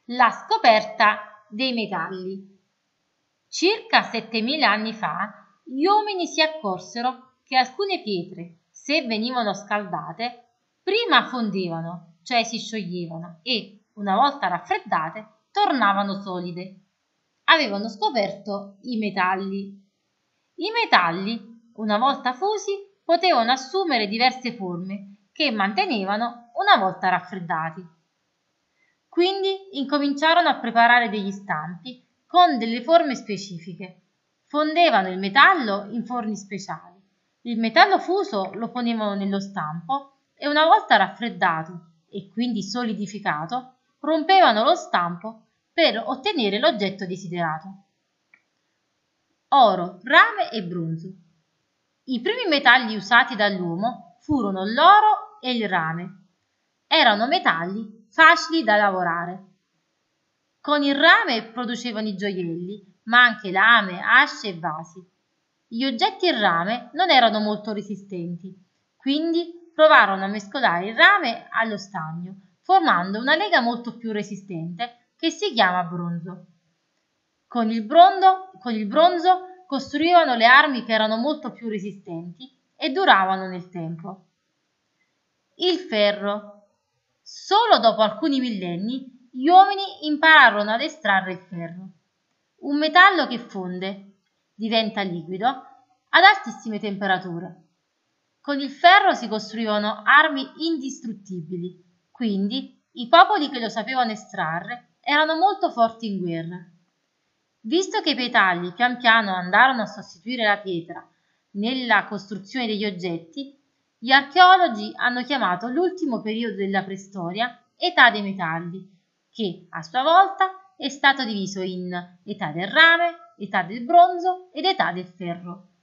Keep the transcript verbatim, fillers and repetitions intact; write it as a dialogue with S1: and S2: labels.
S1: La scoperta dei metalli. Circa settemila anni fa, gli uomini si accorsero che alcune pietre, se venivano scaldate, prima fondevano, cioè si scioglievano, e, una volta raffreddate, tornavano solide. Avevano scoperto i metalli. I metalli, una volta fusi, potevano assumere diverse forme che mantenevano una volta raffreddati. Quindi incominciarono a preparare degli stampi con delle forme specifiche. Fondevano il metallo in forni speciali. Il metallo fuso lo ponevano nello stampo e una volta raffreddato e quindi solidificato, rompevano lo stampo per ottenere l'oggetto desiderato. Oro, rame e bronzo. I primi metalli usati dall'uomo furono l'oro e il rame. Erano metalli facili da lavorare. Con il rame producevano i gioielli, ma anche lame, asce e vasi. Gli oggetti in rame non erano molto resistenti, quindi provarono a mescolare il rame allo stagno, formando una lega molto più resistente che si chiama bronzo. Con il, brondo, con il bronzo costruivano le armi che erano molto più resistenti e duravano nel tempo. Il ferro. Solo dopo alcuni millenni gli uomini impararono ad estrarre il ferro, un metallo che fonde, diventa liquido ad altissime temperature. Con il ferro si costruivano armi indistruttibili, quindi i popoli che lo sapevano estrarre erano molto forti in guerra. Visto che i metalli pian piano andarono a sostituire la pietra nella costruzione degli oggetti, gli archeologi hanno chiamato l'ultimo periodo della preistoria età dei metalli, che a sua volta è stato diviso in età del rame, età del bronzo ed età del ferro.